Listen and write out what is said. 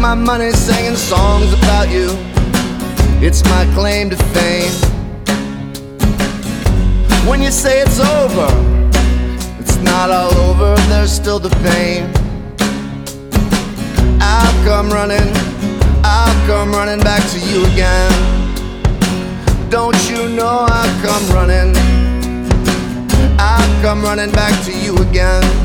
my money singing songs about you. It's my claim to fame. When you say it's over, it's not all over, there's still the pain. I'll come running back to you again. Don't you know I'll come running back to you again.